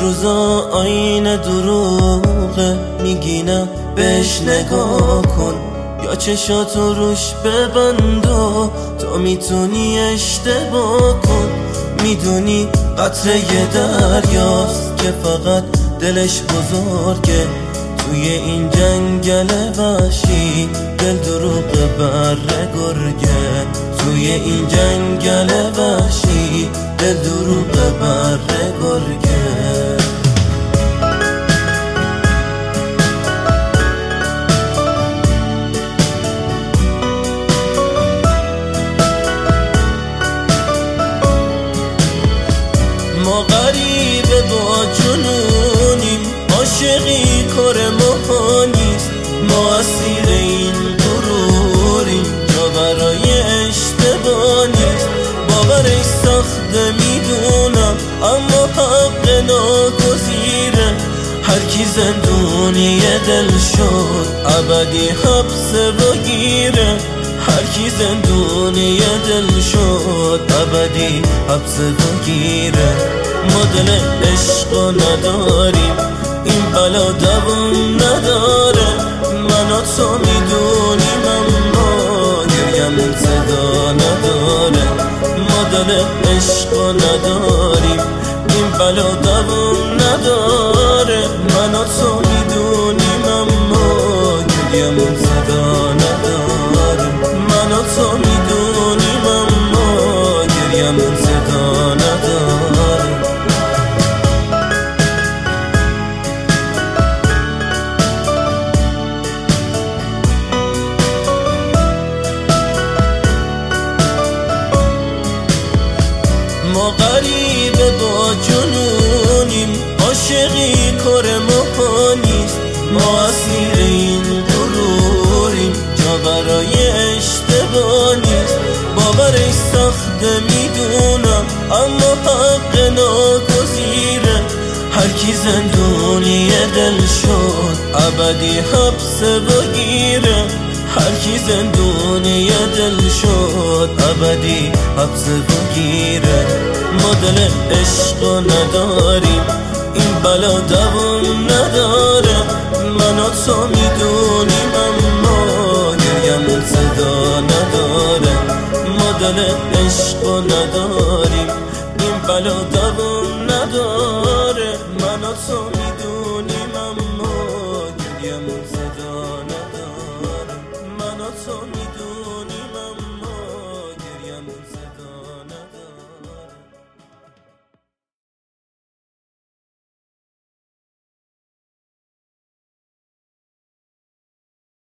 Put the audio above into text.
روزا آینه دروغه، میگینم بهش نگاه کن یا چشاتو روش ببند و تو میتونی اشتباه کن. میدونی قطره یه دریاست که فقط دلش بزرگه، توی این جنگل وحشی دل دروغ بره گرگه. توی این جنگل وحشی دل دروغ بره گرگه. ما غریبه با جنونیم، عاشقی کار ما نیست، ما اسیر این غروریم، جا برای اشتباه نیست. باورش سخته میدونم اما حق ناگزیره، هر کی زندونی دل شد ابدی حبس بگیره. هر کی زندونی دل شد ابدی حبس بگیره. ما دل عشقو نداریم، این بلا دوام نداره، من و تو میدونیم اما گریمون صدا نداره. ما دل عشقو نداریم، این بلا دوام نداره، من و تو میدونیم اما گریمون صدا نداره. من و تو میدونیم اما گریمون صدا نداره. ما غریبه با جنونیم، عاشقی کار ما نیست، ما اسیر این غروریم، جا برای اشتباه نیست. باورش سخته میدونم اما حق ناگزیره، هر کی زندونی دل شد ابدی حبس بگیره. هر کی زندونی دل شد ابدی حبس بگیره. ما دل عشقو نداریم، این بلا دوام نداره، من و تو میدونیم اما گریمون صدا نداره. ما دل عشقو نداریم، این بلا